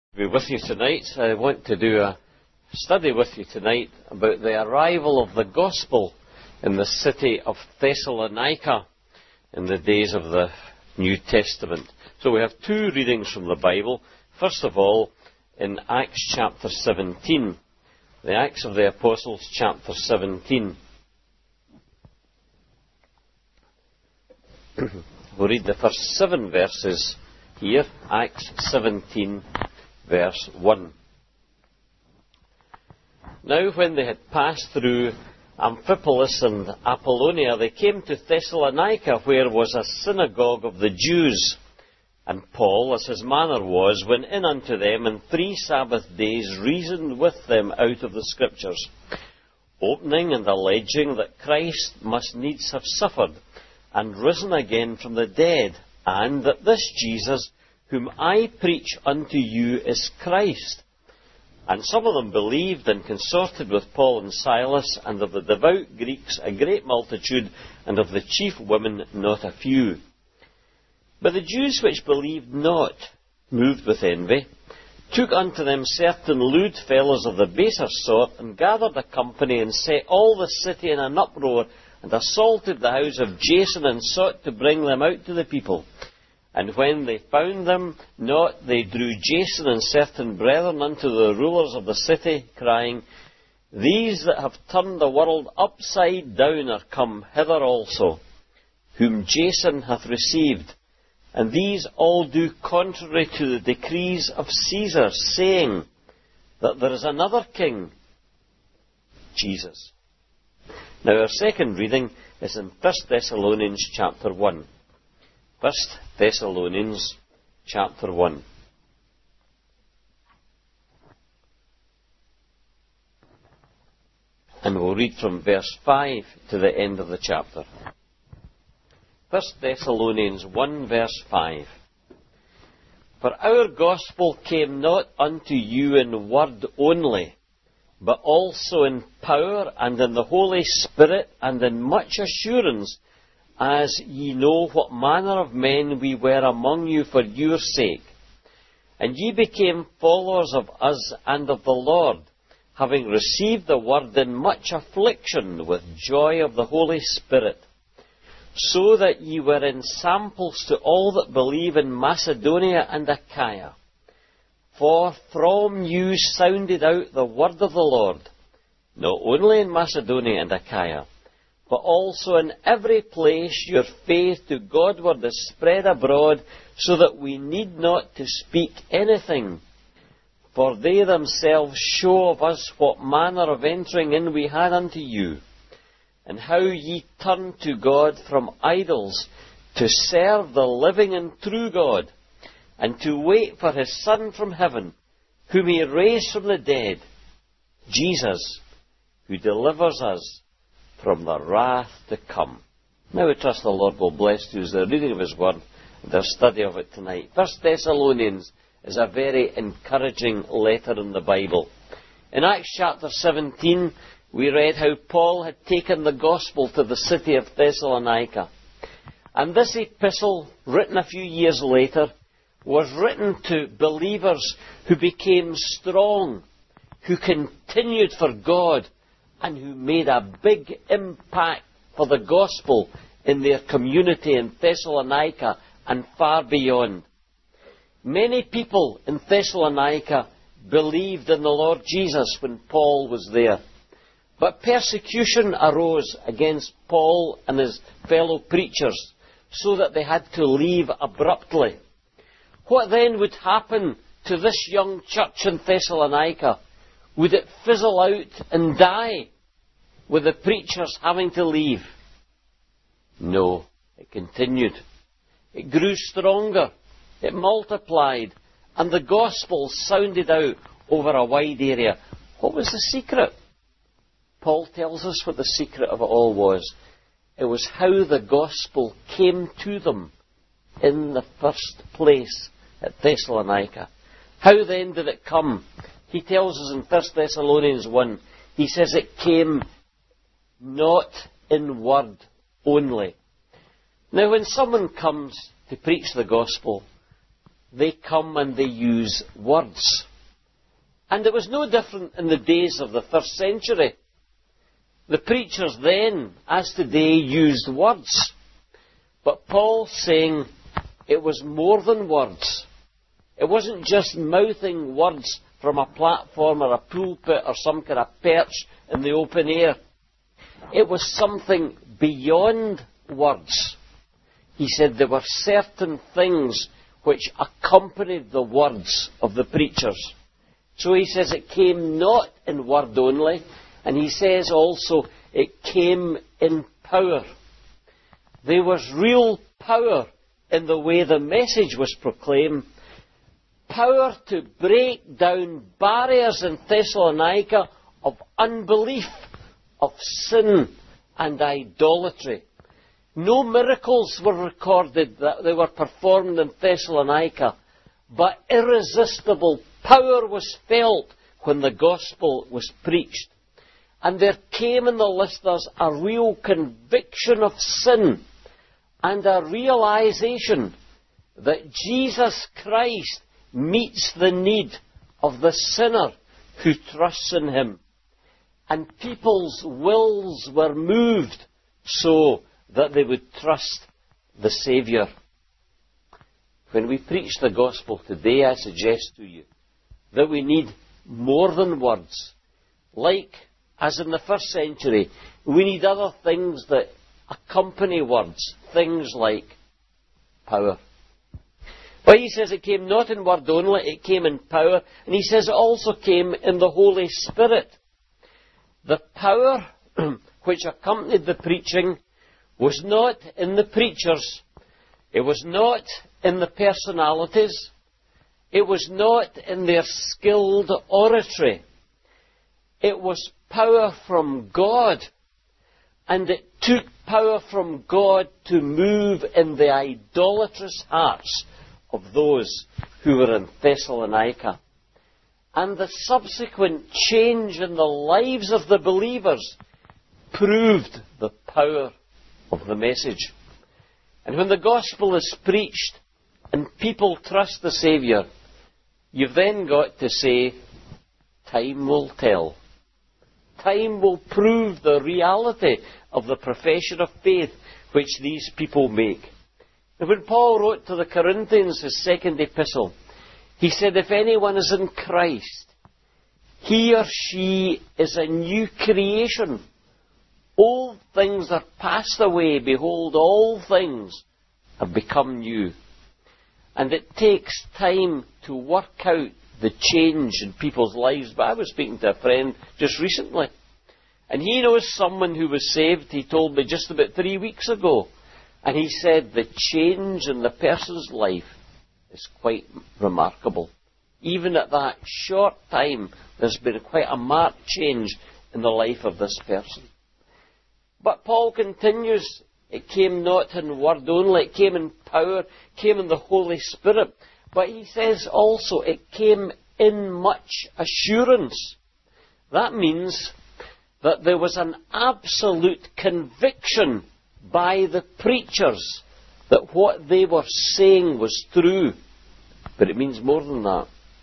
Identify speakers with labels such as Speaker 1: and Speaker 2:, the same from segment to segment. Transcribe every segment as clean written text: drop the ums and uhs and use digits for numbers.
Speaker 1: Be with you tonight. I want to do a study with you tonight about the arrival of the gospel in the city of Thessalonica in the days of the New Testament. So we have two readings from the Bible. First of all, in Acts chapter 17, the Acts of the Apostles chapter 17. We'll read the first 7 verses here, Acts 17, verse 1. Now when they had passed through Amphipolis and Apollonia, they came to Thessalonica, where was a synagogue of the Jews. And Paul, as his manner was, went in unto them, and 3 Sabbath days reasoned with them out of the Scriptures, opening and alleging that Christ must needs have suffered, and risen again from the dead, and that this Jesus, whom I preach unto you, is Christ. And some of them believed and consorted with Paul and Silas, and of the devout Greeks a great multitude, and of the chief women not a few. But the Jews which believed not, moved with envy, took unto them certain lewd fellows of the baser sort, and gathered a company, and set all the city in an uproar, and assaulted the house of Jason, and sought to bring them out to the people. And when they found them not, they drew Jason and certain brethren unto the rulers of the city, crying, These that have turned the world upside down are come hither also, whom Jason hath received. And these all do contrary to the decrees of Caesar, saying that there is another king, Jesus. Now our second reading is in 1 Thessalonians chapter 1. 1 Thessalonians chapter 1. And we'll read from verse 5 to the end of the chapter. 1 Thessalonians 1 verse 5. For our gospel came not unto you in word only, but also in power and in the Holy Spirit and in much assurance, as ye know what manner of men we were among you for your sake. And ye became followers of us and of the Lord, having received the word in much affliction with joy of the Holy Spirit, so that ye were ensamples to all that believe in Macedonia and Achaia. For from you sounded out the word of the Lord, not only in Macedonia and Achaia, but also in every place your faith to Godward is spread abroad, so that we need not to speak anything. For they themselves show of us what manner of entering in we had unto you, and how ye turned to God from idols, to serve the living and true God, and to wait for his Son from heaven, whom he raised from the dead, Jesus, who delivers us from the wrath to come. Now we trust the Lord will bless you as the reading of his word and our study of it tonight. 1 Thessalonians is a very encouraging letter in the Bible. In Acts chapter 17, we read how Paul had taken the gospel to the city of Thessalonica. And this epistle, written a few years later, was written to believers who became strong, who continued for God, and who made a big impact for the gospel in their community in Thessalonica and far beyond. Many people in Thessalonica believed in the Lord Jesus when Paul was there. But persecution arose against Paul and his fellow preachers, so that they had to leave abruptly. What then would happen to this young church in Thessalonica? Would it fizzle out and die with the preachers having to leave? No, it continued. It grew stronger. It multiplied. And the gospel sounded out over a wide area. What was the secret? Paul tells us what the secret of it all was. It was how the gospel came to them in the first place at Thessalonica. How then did it come? He tells us in 1 Thessalonians 1, he says it came not in word only. Now when someone comes to preach the gospel, they come and they use words. And it was no different in the days of the first century. The preachers then, as today, used words. But Paul's saying it was more than words. It wasn't just mouthing words from a platform or a pulpit or some kind of perch in the open air. It was something beyond words. He said there were certain things which accompanied the words of the preachers. So he says it came not in word only, and he says also it came in power. There was real power in the way the message was proclaimed. Power to break down barriers in Thessalonica of unbelief, of sin and idolatry. No miracles were recorded that they were performed in Thessalonica, but irresistible power was felt when the gospel was preached. And there came in the listeners a real conviction of sin and a realization that Jesus Christ meets the need of the sinner who trusts in him. And people's wills were moved so that they would trust the Saviour. When we preach the gospel today, I suggest to you that we need more than words. Like, as in the first century, we need other things that accompany words, things like power. But he says it came not in word only, it came in power, and he says it also came in the Holy Spirit. The power which accompanied the preaching was not in the preachers, it was not in the personalities, it was not in their skilled oratory. It was power from God, and it took power from God to move in the idolatrous hearts of those who were in Thessalonica. And the subsequent change in the lives of the believers proved the power of the message. And when the gospel is preached and people trust the Saviour, you've then got to say, time will tell. Time will prove the reality of the profession of faith which these people make. And when Paul wrote to the Corinthians, his second epistle, he said, if anyone is in Christ, he or she is a new creation. Old things are passed away. Behold, all things have become new. And it takes time to work out the change in people's lives. But I was speaking to a friend just recently, and he knows someone who was saved, he told me just about 3 weeks ago. And he said the change in the person's life is quite remarkable. Even at that short time, there's been quite a marked change in the life of this person. But Paul continues, it came not in word only, it came in power, came in the Holy Spirit. But he says also it came in much assurance. That means that there was an absolute conviction by the preachers that what they were saying was true. But it means more than that.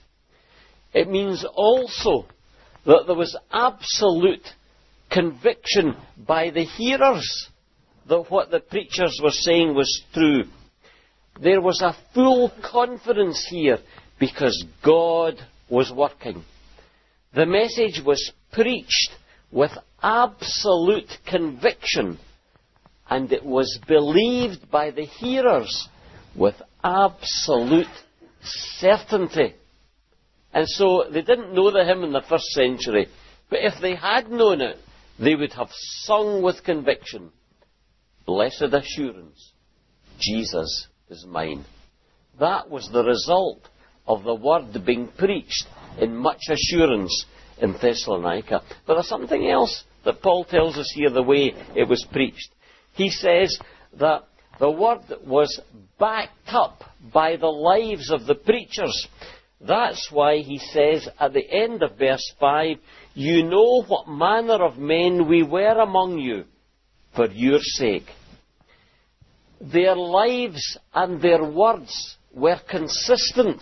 Speaker 1: It means also that there was absolute conviction by the hearers that what the preachers were saying was true. There was a full confidence here because God was working. The message was preached with absolute conviction, and it was believed by the hearers with absolute certainty. And so they didn't know the hymn in the first century, but if they had known it, they would have sung with conviction, blessed assurance, Jesus is mine. That was the result of the word being preached in much assurance in Thessalonica. But there's something else that Paul tells us here, the way it was preached. He says that the word was backed up by the lives of the preachers. That's why he says at the end of verse 5, you know what manner of men we were among you for your sake. Their lives and their words were consistent.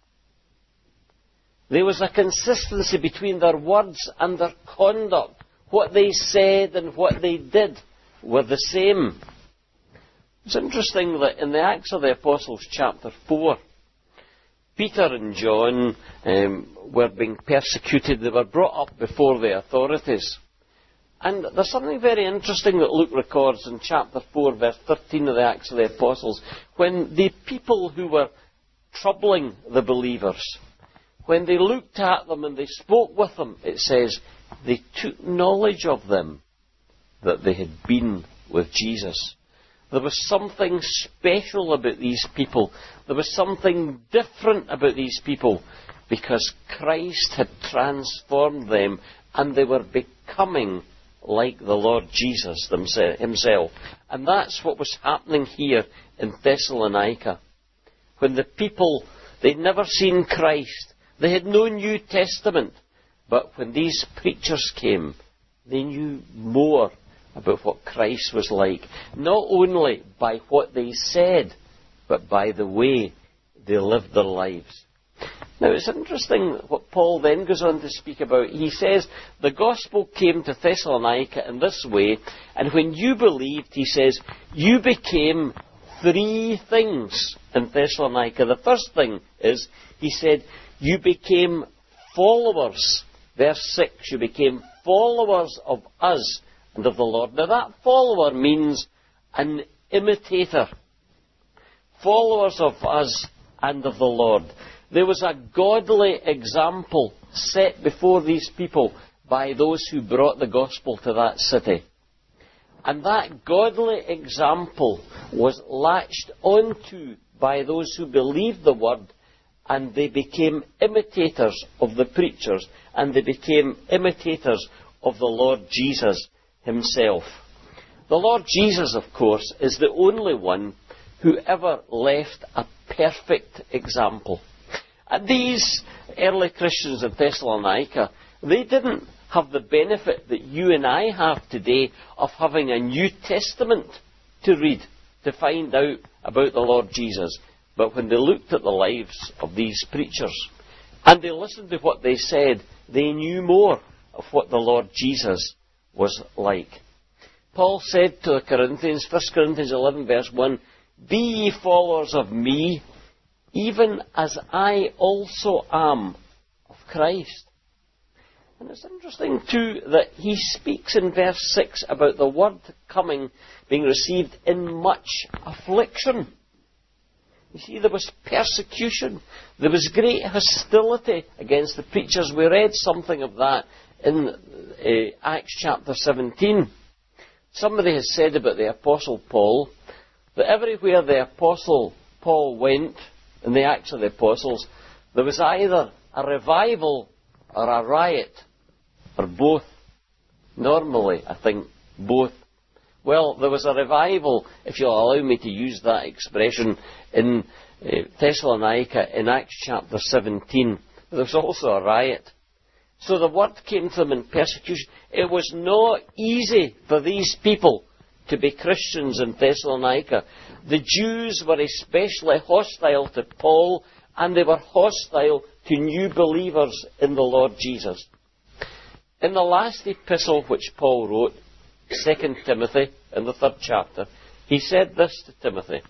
Speaker 1: There was a consistency between their words and their conduct. What they said and what they did were the same. It's interesting that in the Acts of the Apostles chapter 4, Peter and John were being persecuted. They were brought up before the authorities. And there's something very interesting that Luke records in chapter 4, verse 13 of the Acts of the Apostles. When the people who were troubling the believers, when they looked at them and they spoke with them, it says, they took knowledge of them that they had been with Jesus. There was something special about these people. There was something different about these people because Christ had transformed them and they were becoming like the Lord Jesus himself. And that's what was happening here in Thessalonica. When the people, they'd never seen Christ. They had no New Testament. But when these preachers came, they knew more about what Christ was like. Not only by what they said, but by the way they lived their lives. Now, it's interesting what Paul then goes on to speak about. He says, the gospel came to Thessalonica in this way, and when you believed, he says, you became three things in Thessalonica. The first thing is, he said, you became followers. Verse 6, you became followers of us and of the Lord. Now, that follower means an imitator. Followers of us and of the Lord. There was a godly example set before these people by those who brought the gospel to that city. And that godly example was latched onto by those who believed the word, and they became imitators of the preachers, and they became imitators of the Lord Jesus himself. The Lord Jesus, of course, is the only one who ever left a perfect example. And these early Christians in Thessalonica, they didn't have the benefit that you and I have today of having a New Testament to read, to find out about the Lord Jesus. But when they looked at the lives of these preachers, and they listened to what they said, they knew more of what the Lord Jesus was like. Paul said to the Corinthians, 1 Corinthians 11 verse 1, be ye followers of me, even as I also am of Christ. And it's interesting too that he speaks in verse 6 about the word coming, being received in much affliction. You see, there was persecution. There was great hostility against the preachers. We read something of that in Acts chapter 17. Somebody has said about the Apostle Paul that everywhere the Apostle Paul went, in the Acts of the Apostles, there was either a revival or a riot, or both. Normally, I think, both. Well, there was a revival, if you'll allow me to use that expression, in Thessalonica in Acts chapter 17. There was also a riot. So the word came to them in persecution. It was not easy for these people to be Christians in Thessalonica. The Jews were especially hostile to Paul, and they were hostile to new believers in the Lord Jesus. In the last epistle which Paul wrote, 2 Timothy, in the 3rd chapter, he said this to Timothy,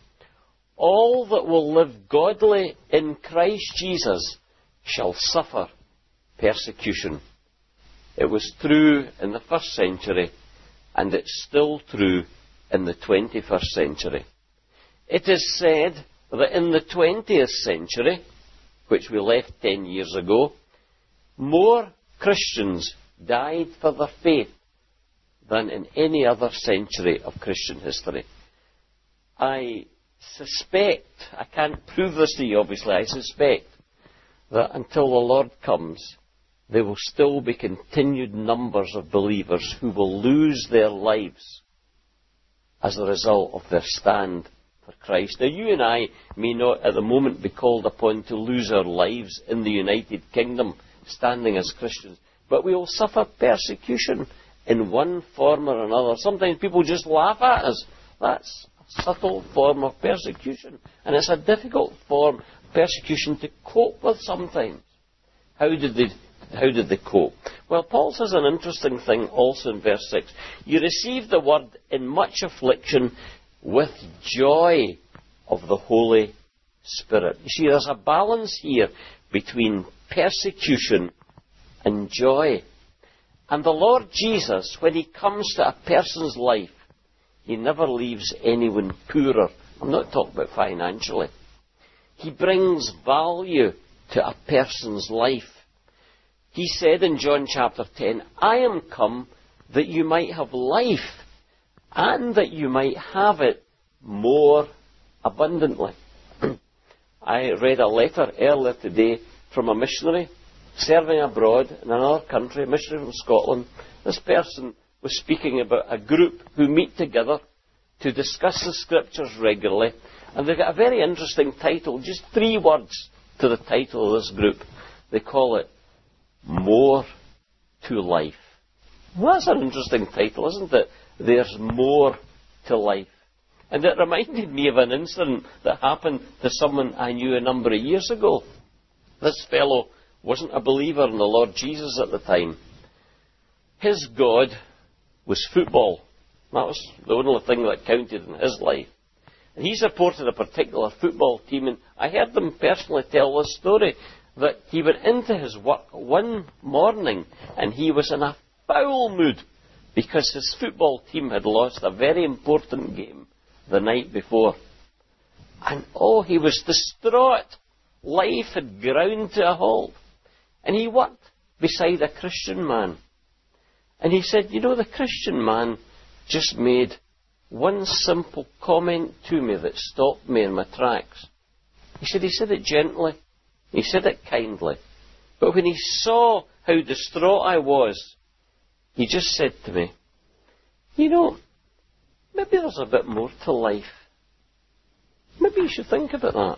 Speaker 1: all that will live godly in Christ Jesus shall suffer persecution. It was true in the 1st century, and it's still true in the 21st century. It is said that in the 20th century, which we left 10 years ago, more Christians died for their faith than in any other century of Christian history. I suspect, I can't prove this to you obviously, I suspect that until the Lord comes, there will still be continued numbers of believers who will lose their lives as a result of their stand for Christ. Now, you and I may not at the moment be called upon to lose our lives in the United Kingdom standing as Christians, but we will suffer persecution in one form or another. Sometimes people just laugh at us. That's a subtle form of persecution. And it's a difficult form of persecution to cope with sometimes. How did they cope? Well, Paul says an interesting thing also in verse 6. You received the word in much affliction with joy of the Holy Spirit. You see, there's a balance here between persecution and joy. And the Lord Jesus, when He comes to a person's life, He never leaves anyone poorer. I'm not talking about financially. He brings value to a person's life. He said in John chapter 10, I am come that you might have life, and that you might have it more abundantly. I read a letter earlier today from a missionary serving abroad in another country, a missionary from Scotland. This person was speaking about a group who meet together to discuss the Scriptures regularly. And they've got a very interesting title, just 3 words to the title of this group. They call it More to Life. Well, that's an interesting title, isn't it? There's more to life. And it reminded me of an incident that happened to someone I knew a number of years ago. This fellow wasn't a believer in the Lord Jesus at the time. His God was football. That was the only thing that counted in his life. And he supported a particular football team, and I heard them personally tell this story, that he went into his work one morning and he was in a foul mood because his football team had lost a very important game the night before. And he was distraught. Life had ground to a halt. And he worked beside a Christian man. And he said, the Christian man just made one simple comment to me that stopped me in my tracks. He said it gently. He said it kindly. But when he saw how distraught I was, he just said to me, maybe there's a bit more to life. Maybe you should think about that.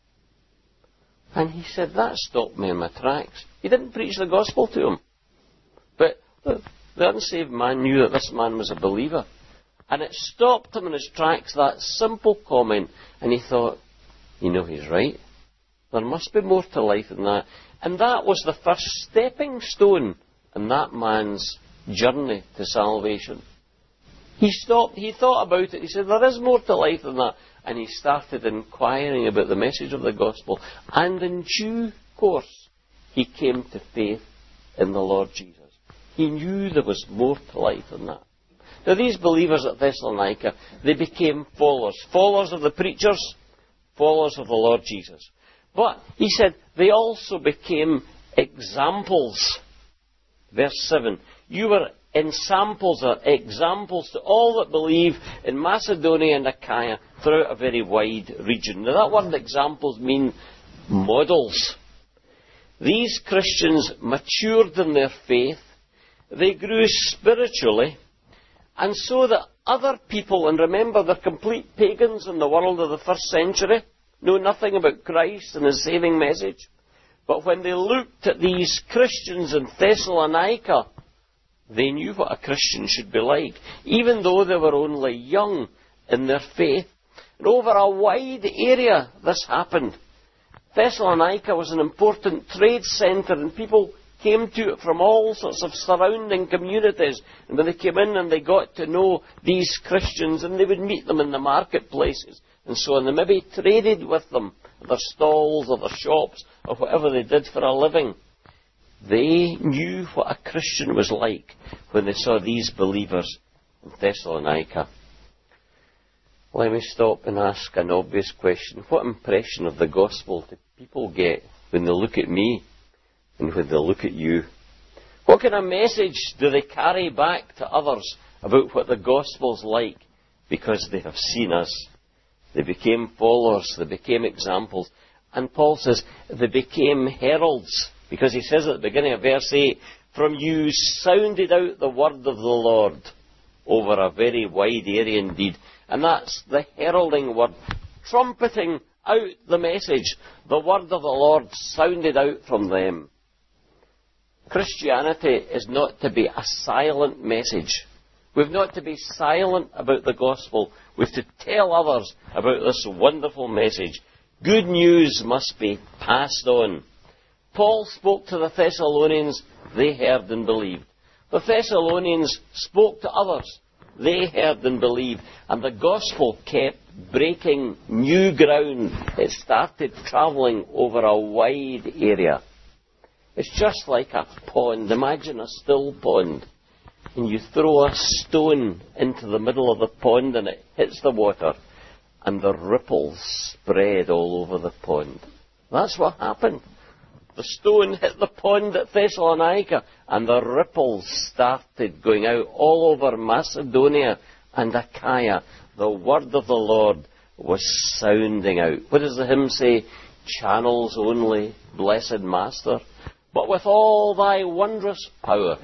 Speaker 1: And he said, that stopped me in my tracks. He didn't preach the gospel to him. But the unsaved man knew that this man was a believer. And it stopped him in his tracks, that simple comment. And he thought, he's right. There must be more to life than that. And that was the first stepping stone in that man's journey to salvation. He stopped, he thought about it, he said, there is more to life than that. And he started inquiring about the message of the gospel. And in due course, he came to faith in the Lord Jesus. He knew there was more to life than that. Now these believers at Thessalonica, they became followers of the preachers, followers of the Lord Jesus. But, he said, they also became examples. Verse 7, you were examples to all that believe in Macedonia and Achaia throughout a very wide region. Now that word examples mean models. These Christians matured in their faith, they grew spiritually, and so that other people, and remember they're complete pagans in the world of the first century, know nothing about Christ and His saving message. But when they looked at these Christians in Thessalonica, they knew what a Christian should be like, even though they were only young in their faith. And over a wide area this happened. Thessalonica was an important trade centre, and people came to it from all sorts of surrounding communities. And when they came in and they got to know these Christians, and they would meet them in the marketplaces and so on, they maybe traded with them at their stalls or their shops or whatever they did for a living. They knew what a Christian was like when they saw these believers in Thessalonica. Let me stop and ask an obvious question. What impression of the gospel do people get when they look at me and when they look at you? What kind of message do they carry back to others about what the gospel's like because they have seen us? They became followers, they became examples. And Paul says they became heralds, because he says at the beginning of verse 8, from you sounded out the word of the Lord over a very wide area indeed. And that's the heralding word, trumpeting out the message. The word of the Lord sounded out from them. Christianity is not to be a silent message. We've not to be silent about the gospel. We've to tell others about this wonderful message. Good news must be passed on. Paul spoke to the Thessalonians. They heard and believed. The Thessalonians spoke to others. They heard and believed. And the gospel kept breaking new ground. It started travelling over a wide area. It's just like a pond. Imagine a still pond. And you throw a stone into the middle of the pond and it hits the water. And the ripples spread all over the pond. That's what happened. The stone hit the pond at Thessalonica, and the ripples started going out all over Macedonia and Achaia. The word of the Lord was sounding out. What does the hymn say? Channels only, blessed Master, but with all thy wondrous power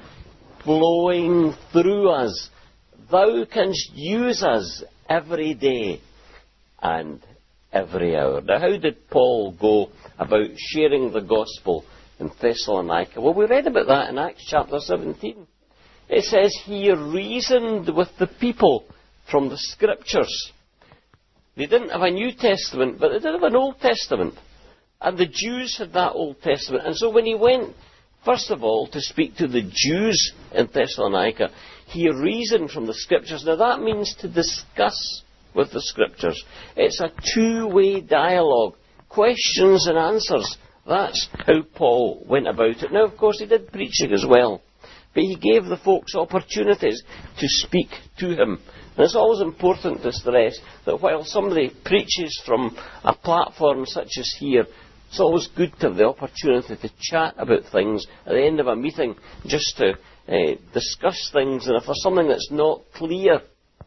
Speaker 1: flowing through us, thou canst use us every day and every hour. Now, how did Paul go about sharing the gospel in Thessalonica? Well, we read about that in Acts chapter 17. It says he reasoned with the people from the Scriptures. They didn't have a New Testament, but they did have an Old Testament. And the Jews had that Old Testament. And so when he went, first of all, to speak to the Jews in Thessalonica, he reasoned from the Scriptures. Now, that means to discuss with the Scriptures. It's a two-way dialogue. Questions and answers. That's how Paul went about it. Now, of course, he did preaching as well. But he gave the folks opportunities to speak to him. And it's always important to stress that while somebody preaches from a platform such as here, it's always good to have the opportunity to chat about things at the end of a meeting, just to discuss things. And if there's something that's not clear,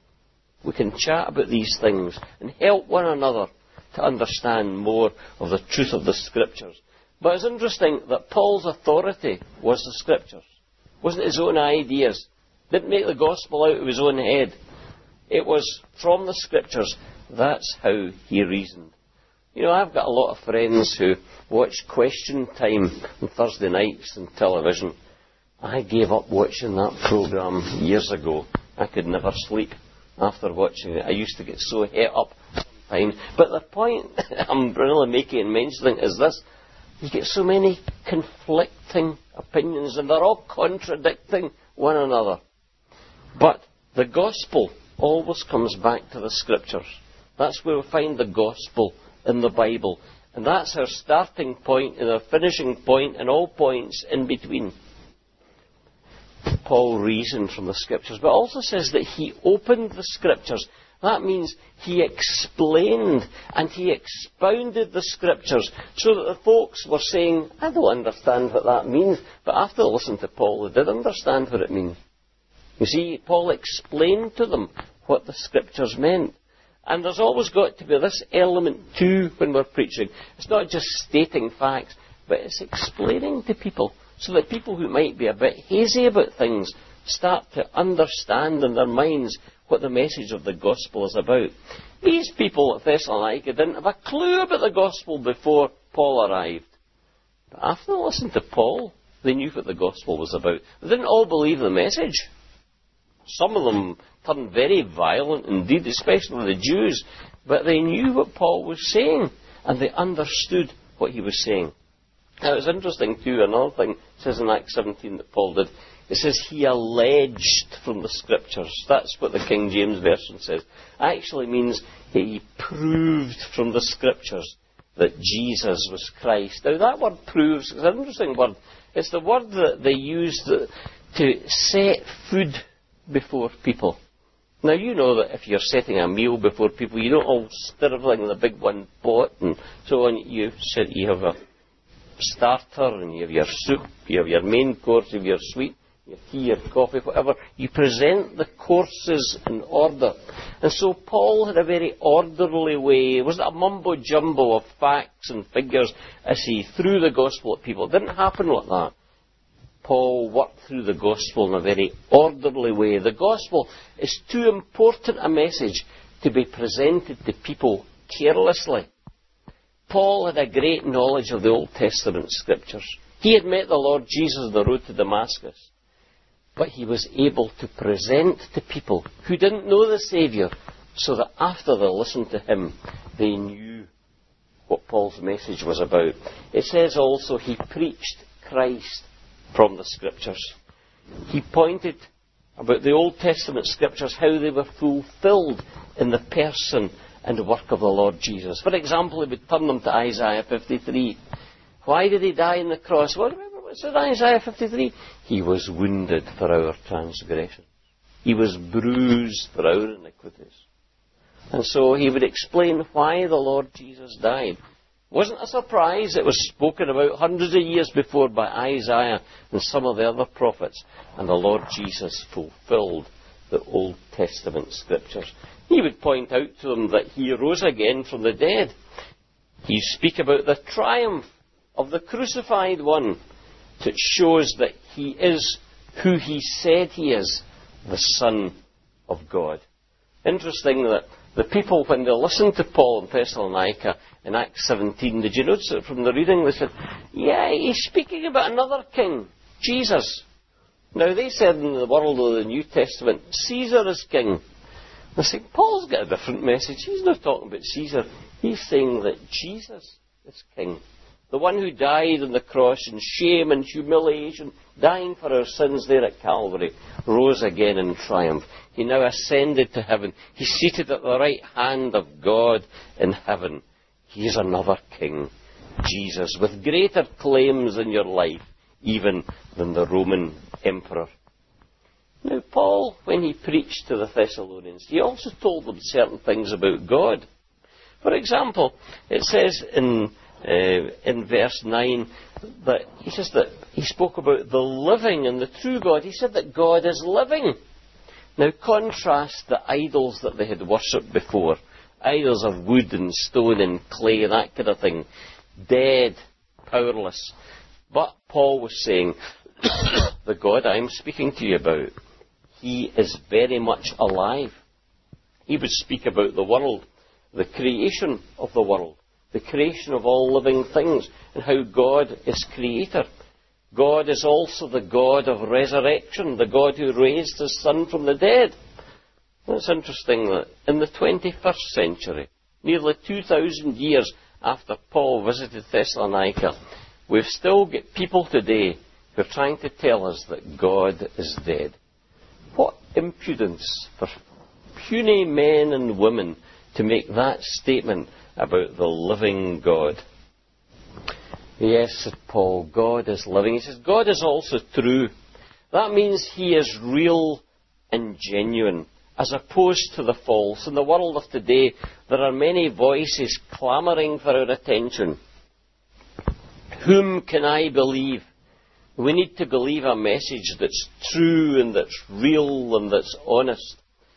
Speaker 1: we can chat about these things and help one another to understand more of the truth of the Scriptures. But it's interesting that Paul's authority was the Scriptures. It wasn't his own ideas. Didn't make the gospel out of his own head. It was from the Scriptures. That's how he reasoned. You know, I've got a lot of friends who watch Question Time on Thursday nights on television. I gave up watching that programme years ago. I could never sleep after watching it. I used to get so het up sometimes. But the point I'm really making and mentioning is this. You get so many conflicting opinions and they're all contradicting one another. But the gospel always comes back to the Scriptures. That's where we find the gospel in the Bible. And that's our starting point and our finishing point and all points in between. Paul reasoned from the Scriptures, but also says that he opened the Scriptures. That means he explained and he expounded the Scriptures so that the folks were saying, I don't understand what that means. But after listening to Paul, they did understand what it means. You see, Paul explained to them what the Scriptures meant. And there's always got to be this element too when we're preaching. It's not just stating facts, but it's explaining to people so that people who might be a bit hazy about things start to understand in their minds what the message of the gospel is about. These people at Thessalonica didn't have a clue about the gospel before Paul arrived. But after they listened to Paul, they knew what the gospel was about. They didn't all believe the message. Some of them turned very violent indeed, especially the Jews. But they knew what Paul was saying, and they understood what he was saying. Now, it's interesting too, another thing it says in Acts 17 that Paul did. It says he alleged from the Scriptures. That's what the King James Version says. Actually means he proved from the Scriptures that Jesus was Christ. Now, that word proves is an interesting word. It's the word that they used to set food before people. Now, you know that if you're setting a meal before people, you don't all stir everything in a big one pot and so on. You have a starter and you have your soup, you have your main course, you have your sweet, your tea, your coffee, whatever. You present the courses in order. And so Paul had a very orderly way. It wasn't a mumbo-jumbo of facts and figures as he threw the gospel at people. It didn't happen like that. Paul worked through the gospel in a very orderly way. The gospel is too important a message to be presented to people carelessly. Paul had a great knowledge of the Old Testament Scriptures. He had met the Lord Jesus on the road to Damascus. But he was able to present to people who didn't know the Saviour, so that after they listened to him, they knew what Paul's message was about. It says also he preached Christ from the Scriptures. He pointed about the Old Testament Scriptures, how they were fulfilled in the person and work of the Lord Jesus. For example, he would turn them to Isaiah 53. Why did he die on the cross? Well, remember what it said in Isaiah 53? He was wounded for our transgressions. He was bruised for our iniquities. And so he would explain why the Lord Jesus died. It wasn't a surprise. It was spoken about hundreds of years before by Isaiah and some of the other prophets. And the Lord Jesus fulfilled the Old Testament Scriptures. He would point out to them that he rose again from the dead. He'd speak about the triumph of the crucified one, that shows that he is who he said he is, the Son of God. Interesting that the people, when they listened to Paul in Thessalonica in Acts 17, did you notice it from the reading? They said, yeah, he's speaking about another king, Jesus. Now, they said in the world of the New Testament, Caesar is king. They say, Paul's got a different message. He's not talking about Caesar. He's saying that Jesus is king. The one who died on the cross in shame and humiliation, dying for our sins there at Calvary, rose again in triumph. He now ascended to heaven. He's seated at the right hand of God in heaven. He is another king, Jesus, with greater claims in your life, even than the Roman emperor. Now, Paul, when he preached to the Thessalonians, he also told them certain things about God. For example, it says in verse 9 that he says that he spoke about the living and the true God. He said that God is living. Now contrast the idols that they had worshipped before. Idols of wood and stone and clay and that kind of thing. Dead, powerless. But Paul was saying, the God I'm speaking to you about, he is very much alive. He would speak about the world, the creation of the world, the creation of all living things, and how God is creator. God is also the God of resurrection, the God who raised his Son from the dead. And it's interesting that in the 21st century, nearly 2,000 years after Paul visited Thessalonica, we've still got people today who are trying to tell us that God is dead. What impudence for puny men and women to make that statement about the living God. Yes, said Paul, God is living. He says, God is also true. That means he is real and genuine, as opposed to the false. In the world of today, there are many voices clamouring for our attention. Whom can I believe? We need to believe a message that's true and that's real and that's honest.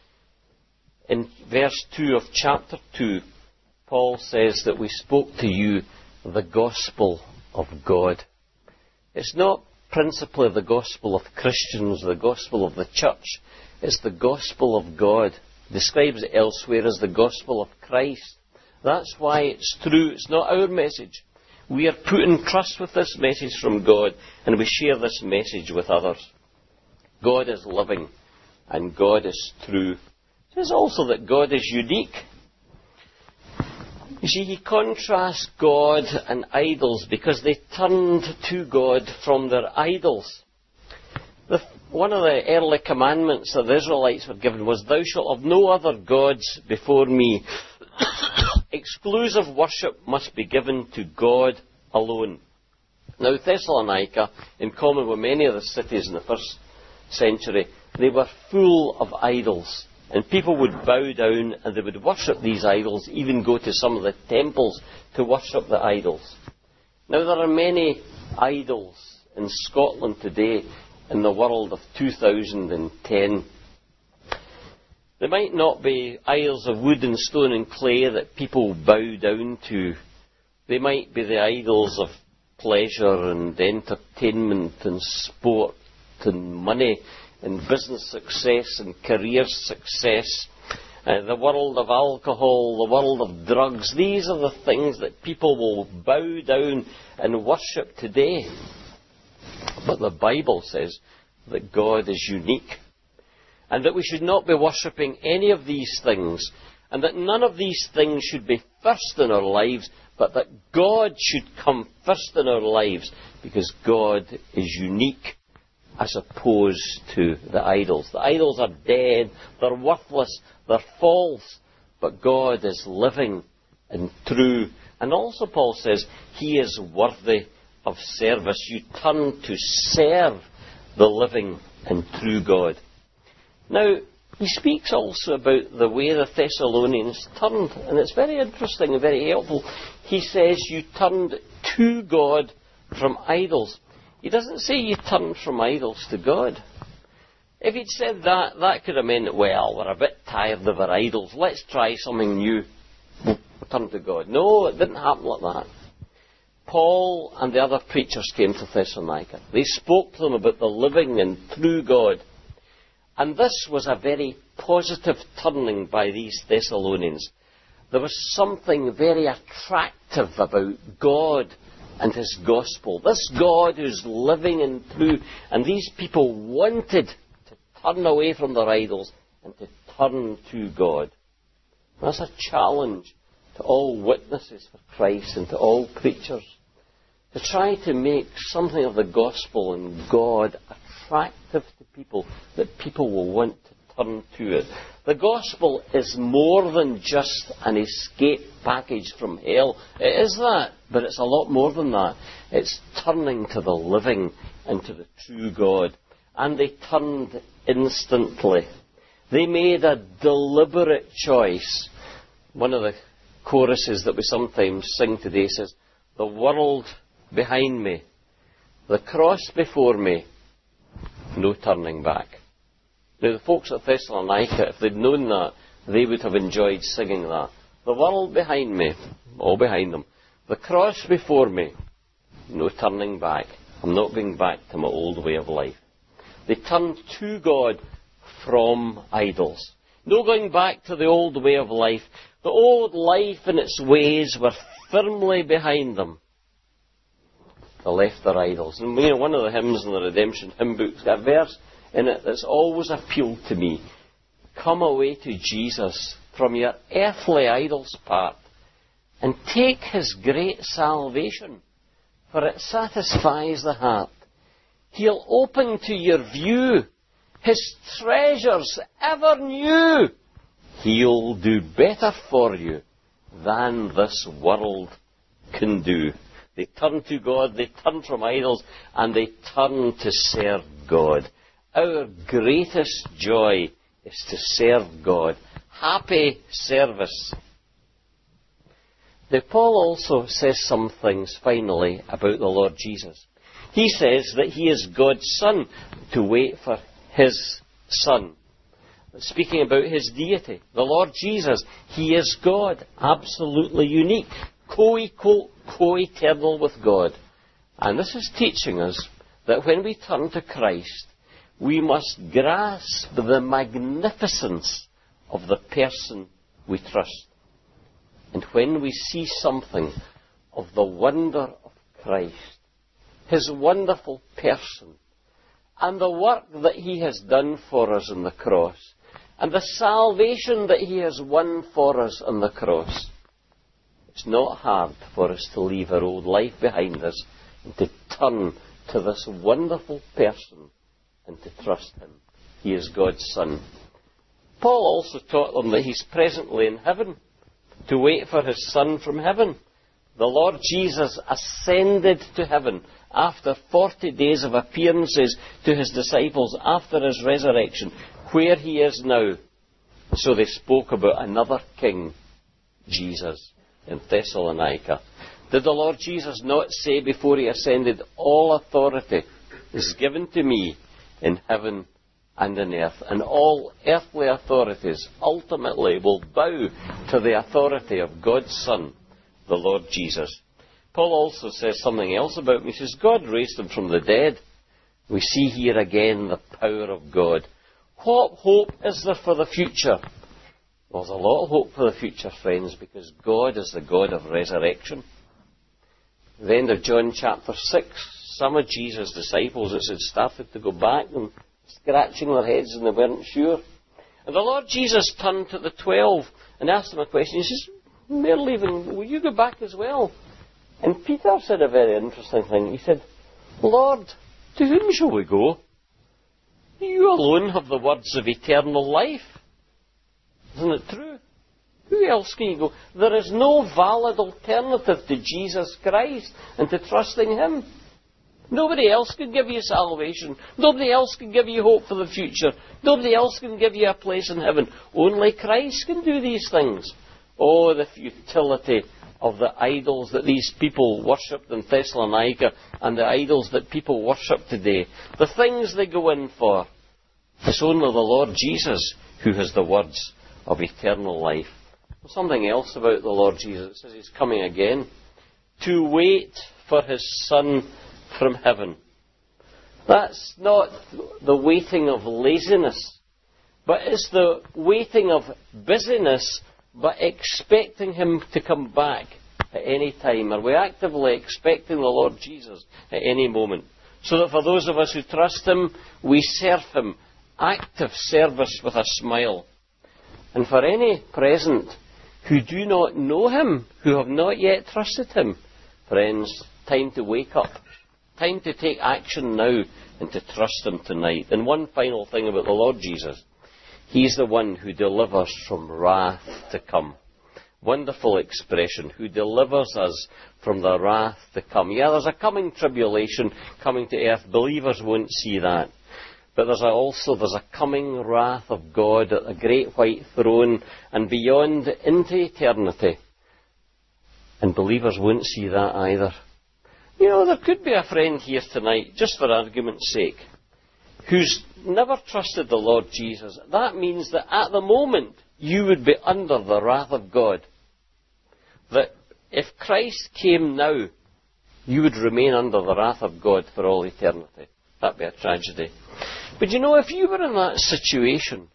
Speaker 1: In verse 2 of chapter 2, Paul says that we spoke to you the gospel of God. It's not principally the gospel of Christians, the gospel of the church. It's the gospel of God. It describes it elsewhere as the gospel of Christ. That's why it's true. It's not our message. We are put in trust with this message from God, and we share this message with others. God is living, and God is true. It says also that God is unique. You see, he contrasts God and idols because they turned to God from their idols. One of the early commandments that the Israelites were given was, thou shalt have no other gods before me. Exclusive worship must be given to God alone. Now, Thessalonica, in common with many of the cities in the first century, they were full of idols. And people would bow down and they would worship these idols, even go to some of the temples to worship the idols. Now, there are many idols in Scotland today in the world of 2010. They might not be idols of wood and stone and clay that people bow down to. They might be the idols of pleasure and entertainment and sport and money and business success and career success. The world of alcohol, the world of drugs. These are the things that people will bow down and worship today. But the Bible says that God is unique, and that we should not be worshipping any of these things, and that none of these things should be first in our lives, but that God should come first in our lives, because God is unique as opposed to the idols. The idols are dead, they're worthless, they're false, but God is living and true. And also Paul says, He is worthy of service. You turn to serve the living and true God. Now, he speaks also about the way the Thessalonians turned, and it's very interesting and very helpful. He says you turned to God from idols. He doesn't say you turned from idols to God. If he'd said that, that could have meant, well, we're a bit tired of our idols, let's try something new. We'll turn to God. No, it didn't happen like that. Paul and the other preachers came to Thessalonica. They spoke to them about the living and true God. And this was a very positive turning by these Thessalonians. There was something very attractive about God and His gospel. This God who's living and true. And these people wanted to turn away from their idols and to turn to God. That's a challenge to all witnesses for Christ and to all preachers, to try to make something of the gospel and God attractive to people, that people will want to turn to it. The gospel is more than just an escape package from hell. It is that, but it's a lot more than that. It's turning to the living and to the true God. And they turned instantly. They made a deliberate choice. One of the choruses that we sometimes sing today says, the world behind me, the cross before me, no turning back. Now the folks at Thessalonica, if they'd known that, they would have enjoyed singing that. The world behind me, all behind them. The cross before me, no turning back. I'm not going back to my old way of life. They turned to God from idols. No going back to the old way of life. The old life and its ways were firmly behind them. They left their idols. And one of the hymns in the Redemption hymn book's got a verse in it that's always appealed to me. Come away to Jesus, from your earthly idols part, and take His great salvation, for it satisfies the heart. He'll open to your view His treasures ever new. He'll do better for you than this world can do. They turn to God, they turn from idols, and they turn to serve God. Our greatest joy is to serve God. Happy service. Now, Paul also says some things, finally, about the Lord Jesus. He says that He is God's Son, to wait for His Son. Speaking about His deity, the Lord Jesus, He is God, absolutely unique, co-equal, co-eternal with God. And this is teaching us that when we turn to Christ, we must grasp the magnificence of the person we trust. And when we see something of the wonder of Christ, His wonderful person, and the work that He has done for us on the cross, and the salvation that He has won for us on the cross, it's not hard for us to leave our old life behind us and to turn to this wonderful person and to trust Him. He is God's Son. Paul also taught them that He's presently in heaven, to wait for His Son from heaven. The Lord Jesus ascended to heaven after 40 days of appearances to His disciples after His resurrection, where He is now. So they spoke about another King, Jesus, in Thessalonica. Did the Lord Jesus not say before He ascended, all authority is given to me in heaven and in earth, and all earthly authorities ultimately will bow to the authority of God's Son, the Lord Jesus. Paul also says something else about him. He says, God raised Him from the dead. We see here again the power of God. What hope is there for the future? Well, there's a lot of hope for the future, friends, because God is the God of resurrection. The end of John chapter 6 some of Jesus' disciples, it had started to go back and scratching their heads and they weren't sure. And the Lord Jesus turned to the 12 and asked them a question. He says, they're leaving, will you go back as well? And Peter said a very interesting thing. He said, Lord, to whom shall we go? You alone have the words of eternal life. Isn't it true? Who else can you go? There is no valid alternative to Jesus Christ and to trusting Him. Nobody else can give you salvation. Nobody else can give you hope for the future. Nobody else can give you a place in heaven. Only Christ can do these things. Oh, the futility of the idols that these people worshipped in Thessalonica and the idols that people worship today. The things they go in for. It's only the Lord Jesus who has the words of eternal life. There's something else about the Lord Jesus. It says He's coming again to wait for His Son from heaven. That's not the waiting of laziness, but it's the waiting of busyness, but expecting Him to come back at any time. Are we actively expecting the Lord Jesus at any moment? So that for those of us who trust Him, we serve Him. Active service with a smile. And for any present who do not know Him, who have not yet trusted Him, friends, time to wake up. Time to take action now and to trust Him tonight. And one final thing about the Lord Jesus. He's the one who delivers from wrath to come. Wonderful expression. Who delivers us from the wrath to come. Yeah, there's a coming tribulation coming to earth. Believers won't see that. But there's a coming wrath of God at the great white throne and beyond into eternity. And believers won't see that either. You know, there could be a friend here tonight, just for argument's sake, who's never trusted the Lord Jesus. That means that at the moment you would be under the wrath of God. That if Christ came now, you would remain under the wrath of God for all eternity. That'd be a tragedy. But you know, if you were in that situation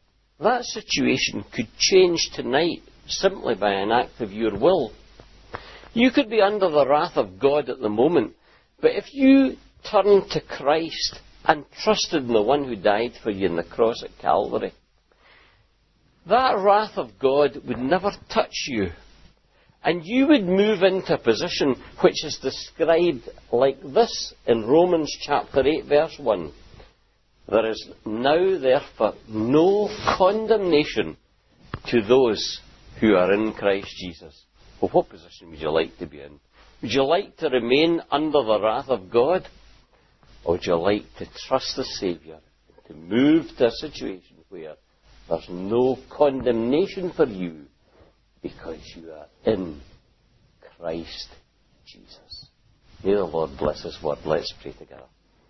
Speaker 1: could change tonight simply by an act of your will. You could be under the wrath of God at the moment, but if you turned to Christ and trusted in the one who died for you on the cross at Calvary, that wrath of God would never touch you. And you would move into a position which is described like this in Romans chapter 8, verse 1. There is now, therefore, no condemnation to those who are in Christ Jesus. Well, what position would you like to be in? Would you like to remain under the wrath of God? Or would you like to trust the Saviour, to move to a situation where there's no condemnation for you because you are in Christ Jesus? May the Lord bless His word. Let's pray together.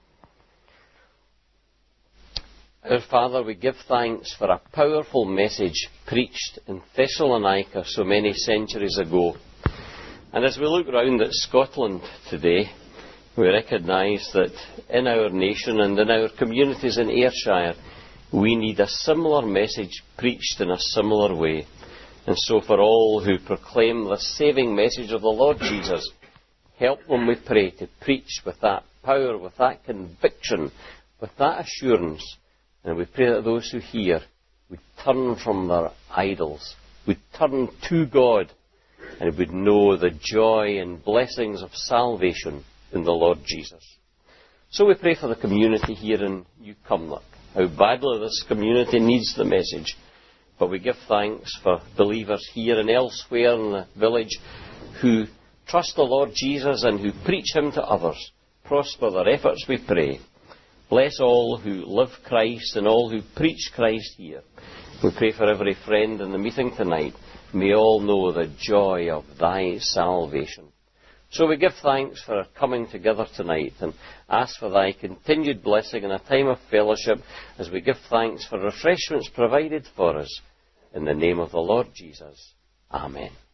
Speaker 1: Our Father, we give thanks for a powerful message preached in Thessalonica so many centuries ago. And as we look round at Scotland today, we recognise that in our nation and in our communities in Ayrshire, we need a similar message preached in a similar way. And so for all who proclaim the saving message of the Lord Jesus, help them, we pray, to preach with that power, with that conviction, with that assurance. And we pray that those who hear would turn from their idols, would turn to God, and would know the joy and blessings of salvation in the Lord Jesus. So we pray for the community here in New Cumnock, how badly this community needs the message. But we give thanks for believers here and elsewhere in the village who trust the Lord Jesus and who preach Him to others. Prosper their efforts, we pray. Bless all who live Christ and all who preach Christ here. We pray for every friend in the meeting tonight. May all know the joy of Thy salvation. So we give thanks for our coming together tonight and ask for Thy continued blessing in a time of fellowship as we give thanks for refreshments provided for us. In the name of the Lord Jesus. Amen.